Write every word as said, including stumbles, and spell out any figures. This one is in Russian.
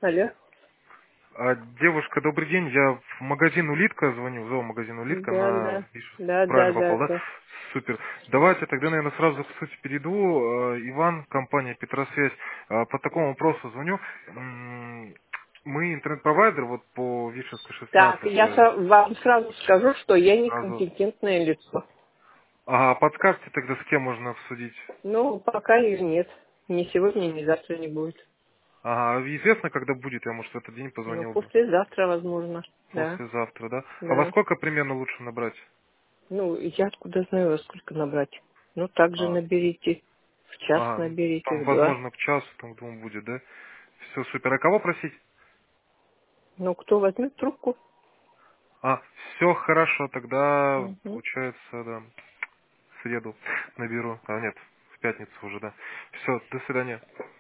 Алло. А, девушка, добрый день. Я в магазин «Улитка» звоню, в зоомагазин «Улитка» Да, на... да. Иш- Да, да, Правильно да, попал, да? да. Супер. Давайте тогда, наверное, сразу к сути перейду. Э, Иван, компания «Петросвязь». Э, По такому вопросу звоню. М, Мы интернет-провайдер вот по Вишенской Так, шестнадцать. я э, со- вам сразу скажу, что я Сразу. некомпетентное лицо. А подскажите тогда, с кем можно обсудить? Ну, пока ее нет. Ни сегодня, ни завтра не будет. Ага, известно, когда будет? Я, может, в этот день Ну, позвонил бы. послезавтра, возможно. Да, Послезавтра, да? А во да. сколько примерно лучше набрать? Ну, я откуда знаю, во сколько набрать. Ну, так же А, наберите. В час ага, ну, наберите, там, в два. возможно, к часу, там, к двум будет, да? Все, супер. А кого просить? Ну, кто возьмет трубку? А, все хорошо, тогда, Угу. получается, да, в среду наберу. А, нет, в пятницу уже, да. Все, до свидания.